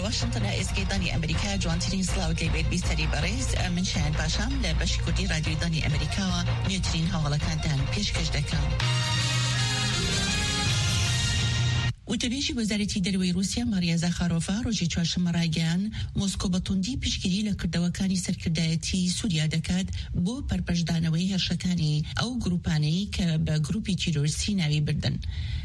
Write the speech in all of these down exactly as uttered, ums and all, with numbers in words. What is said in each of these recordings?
واشنطن اسکی دانی امریکا جوانترین سلااوت لیبید بیستری بریز من شاهد باشم لبشی کردی رادیو دانی امریکا نیوترین هاوڵەکانتان پێشکەش دەکەم. وتەبێژی وەزارەتی دەرەوەی رووسیا ماریا زاخارۆڤا ڕۆژی چوارشەممە ڕایگەیان مۆسکۆ بە توندی پشگیری لە کردەوەکانی سەرکردایەتی سووریا دەکات بۆ پەرپەشدانەوەی هێرشەکانی ئەو گروپانەی کە بە گروپی تیرۆریستی ناوی بردن.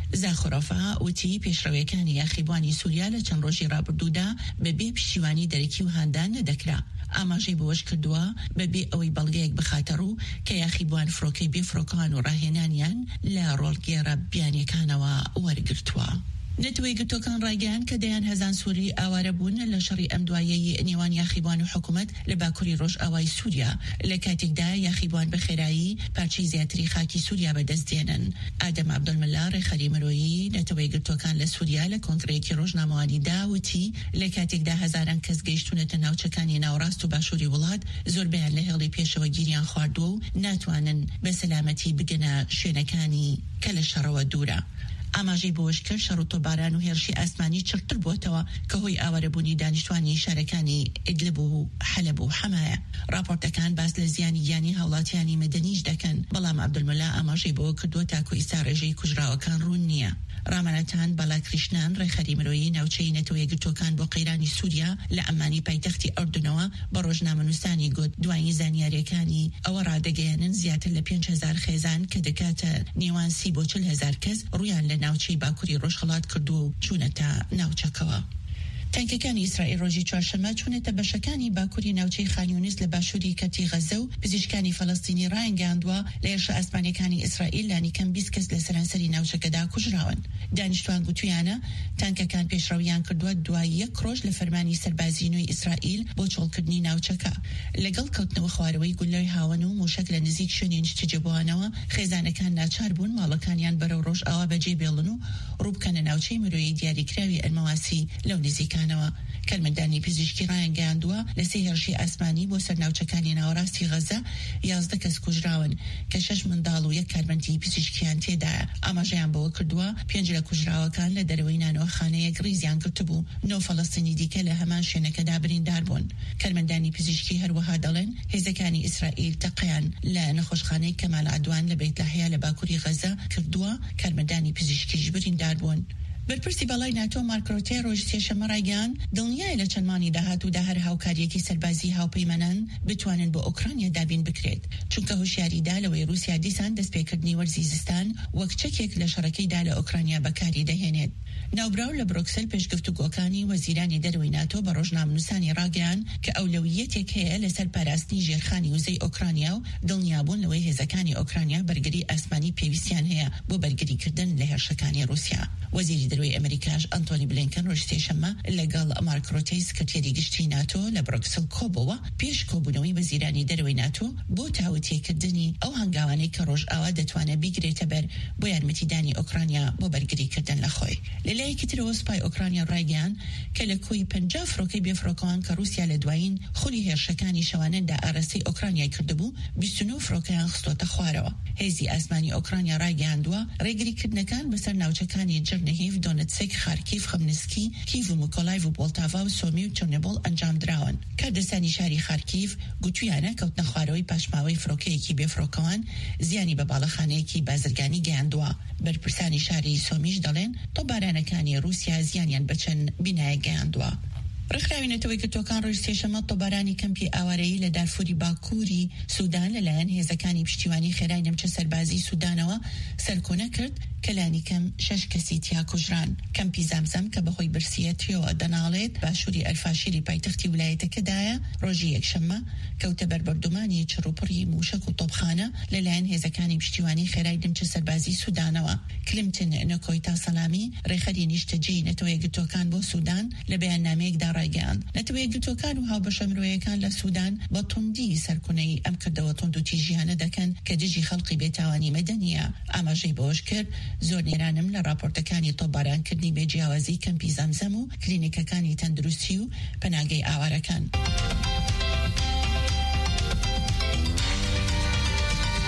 زاخارۆڤا وتی پێشڕەویەکانی یاخیبوانی سووریا لە چەند ڕۆژی ڕابردوودا بەبێ پشتیوانی دەرەکی و هاندان نەدەکرا. ئاماژەی بۆش کردووە بەبێ ئەوەی بەڵگەیەک بخاتە ڕوو کە یاخیبوان فڕۆکەی بێفڕۆکەوان و ڕاهێنانیان لە ڕۆڵگێڕە بیانیەکانەوە وەرگرتووە. نەتەوەی گرتوەکان ڕایگەیان کە دەیان هەزان سووری ئاوارە بوون لە شەڕی ئەم دوایەی نێوان یاخیبوان و حکوومەت لە باکووری ڕۆژ ئاوای سووریا لە کاتێکدا یاخیبوان بە خێرایی پارچەی زیاتری خاکی سووریا بەدەستدێنن. ئادەم عەبدولمەلا ڕێخەری مرۆیی نەتەوەی گرتوەکان لە سووریا لە کۆنگرەیەکی ڕۆژنامەوانیدا وتی لە کاتێکدا هەزاران کەس گەیشتونەتە ناوچەکانی ناوڕاست و باشووری وڵات زۆربیان لە هێڵی پێشەوە گیریان خواردووە و ناتوانن بە سەلامەتی بگەنە شوێنەکانی کە لە شەڕەوە دوورە. ئاماژەی بۆش کرد شەڕ و تۆباران و هێرشی ئاسمانی چرتر بووەتەوە کە هۆی ئاوارەبوونی دانیشتوانی شارەکانی ئیدلب و حەلەب و حەمایە. راپۆرتەکان باس لە زیانی گیانی هاوڵاتیانی مەدەنیش دەکەن، بەڵام عەبدولمەلا ئاماژەی بۆ کردووە تاکو ئیستا ڕێژەی کوژراوەکان ڕوون نییە. ڕامەنەتان بالاکریشنان ڕێخەری مرۆیی ناوچەی نەتەوەی گرتوەکان بۆ قەیرانی سووریا لە ئەمانی پایتەختی ئەردنەوە بە ڕۆژنامەنووسانی گوت دوای زانیاریەکانی ئەوە ڕادەگەیەنن زیاتر لە پێنج هەزار خێزان کە دەکاتە نێوان سی بۆ چل هەزار کەس ڕویان لە ناوچەی باکووری ڕۆژهەڵات کردو و چوونەتە ناوچەکەوە. تانکەکانی ئیسرائیل ڕۆژی چوارشەممە چوونەتە بەشەکانی باکووری ناوچەی خانیونیس لە باشووری کەتی غەزە و پزیشکانی فەڵەستینی ڕایانگەاندووە لە هێرشە ئاسمانیەکانی ئیسرائیل لانی کەم بیست کەس لە سەرانسەری ناوچەکەدا کوژراون. دانیشتوان گوتویانە تانکەکان پێشڕەویان کردووە دوای یەک ڕۆژ لە فەرمانی سەربازی نوێی ئیسرائیل بۆ چۆڵکردنی ناوچەکە. لەگەڵ کەوتنەوە خوارەوەی گولەوەی هاون و موشک لە نزیک شوێنی نیشتەجێبووانەوە خێزانەکان ناچار بوون ماڵەکانیان بەرەو ڕۆژ ئاوا بەجێ بێڵن و ڕووبکەنە ناوچەی مرۆیی دیاریکراوی ئەلمەواسی لەو نزیکانەوە. کەلمەدانی پزیشکی ڕایانگەاندووە لە سێ هێرشی ئاسمانی بۆ سەر ناوچەکانی ناوەڕاستی غەزە یازدە کەس کوژراون کە شەش منداڵ و یەک کارمەندی پزیشکیان تێدایە. ئاماژەیان بەوە کردووە پێنج لە کوژراوەکان لە دەرەوەی نانەوەخانەیەک ڕیزیان کردبوو، نۆ فەڵەستینی دیکە لە هەمان شوێنەکەدا بریندار بوون. کەلمەدانی پزیشکی هەروەها دەڵێن هێزەکانی ئیسرائیل تەقەیان لە نەخۆشخانەی کەمال عەدوان لە بەیت لاهیا لە باکووری غەزە کردووە، کارمەندانی پزیشکیش بریندار بوون. بەرپرسی بەڵای ناتۆ مارک ڕۆتێ ڕۆژی سێشەممە ڕایگەیان دڵنیایە لە چەندمانی داهاتوودا هەر هاوکاریەکی سەربازی هاوپەیمانان بتوانن بۆ ئۆکرانیا دابین بکرێت، چونکە هۆشیاریدا لەوەی رووسیا دیسان دەستپێکردنی وەرزی زستان وەک چەکێک لە شەڕەکەیدا لە ئۆکرانیا بەکاری دەهێنێت. ناوبراو لە بروکسل پێشگفتوگۆکانی وەزیرانی دەرەوەی ناتۆ بە ڕۆژنامەنووسانی ڕاگەیان کە ئەولەویەتێک هەیە لەسەر پاراستنی ژێرخانی وزەی ئۆکرانیا و دڵنیابوون لەوەی هێزەکانی ئۆکرانیا بەرگری ئاسمانی پێویستیان هەیە بۆ بەرگریکردن لە هێرشەکانی رووسیا. وەزیری دەرەوەی ئەمریکاش ئەنتۆنی بلینکن ڕۆژی سێشەممە لەگەڵ مارک ڕۆتێی سکرتێری گشتی ناتۆ لە بروکسل کۆبەوە پێش کۆبوونەوەی وەزیرانی دەرەوەی ناتۆ بۆ تاوتێکردنی ئەو هەنگاوانەی کە ڕۆژ ئاوا دەتوانێت بیگرێتە بەر بۆ یارمەتیدانی ئۆکرانیا بۆ بەرگریکردن لە خۆی. لەلایەکی ترەوە سوپای ئۆکرانیا ڕایگەیان کە لە کۆی پەنجا فڕۆکەی بێفڕۆکەوان کە رووسیا لە دوایین خولی هێرشەکانی شەوانەدا ئاڕاستەی ئۆکرانیای کردبوو بیست و نۆ فڕۆکەیان خستۆتە خوارەوە. هێزی ئاسمانی ئۆکرانیا ڕایگەیاندووە ڕێگریکردنەکان بەسەر ناوچەکانی جرنهیف، دۆنتسک، خارکیف، خەمنسکی، کیڤ و میکۆلایڤ و بۆلتاڤا و سۆمی و چۆرنۆبڵ ئەنجام دراون. کاردەسانی شاری خارکیف گوتویانە کەوتنە خوارەوەی پاشماوەی فڕۆکەیەکی بێفڕۆکەوان زیانی بە باڵەخانەیەکی بازرگانی گەیاندووە. بەرپرسانی شاری سۆمیش دەڵێن تۆبارانەکانی رووسیا زیانیان بچەند بینایە گەیاندووە. ڕێکخراوێنەتەوەی کردوەکان ڕۆژی سێشەممە تۆبارانی کەمپی ئاوارەیی لە دارفوری باکووری سوودان لەلایەن هێزەکانی پشتیوانی خێرای نەمچە سەربازی سوودانەوە سەرکۆنە کرد کە لانی کەم شەش کەسی تیا کوژران. کەمپی زامزەم کە بەهۆی برسیەتیەوە دەناڵێت باشووری ئەلفاشیری پایتەختی ویلایەتەکەدایە ڕۆژی یەکشەممە کەوتە بەربەردومانی چڕوپڕی موشک و تۆپخانە لەلایەن هێزەکانی پشتیوانی خێرای نەمچە سەربازی سوودانەوە. کلمتن نەکۆیتا سەلامی ڕێخەری نیشتەجێی نەتەوەی گرتوەکان بۆ سوودان لە بەیاننامەیەکدا ڕایگەیاند نەتەوەی گرتوەکان و هاوبەشە مرۆیەکان لە سوودان بە توندی سەرکونەی ئەم کردەوە توند و تیژیانە دەکەن کە دژی خەڵقی بێتاوانی مەدەنیە. ئاماژەی بەوەش کرد زۆر نێرانم لە راپۆرتەکانی تۆبارانکردنی بێجیاوازی کەمپی زەمزەم و کلینیکەکانی تەندروستی و پەناگەی ئاوارەکان.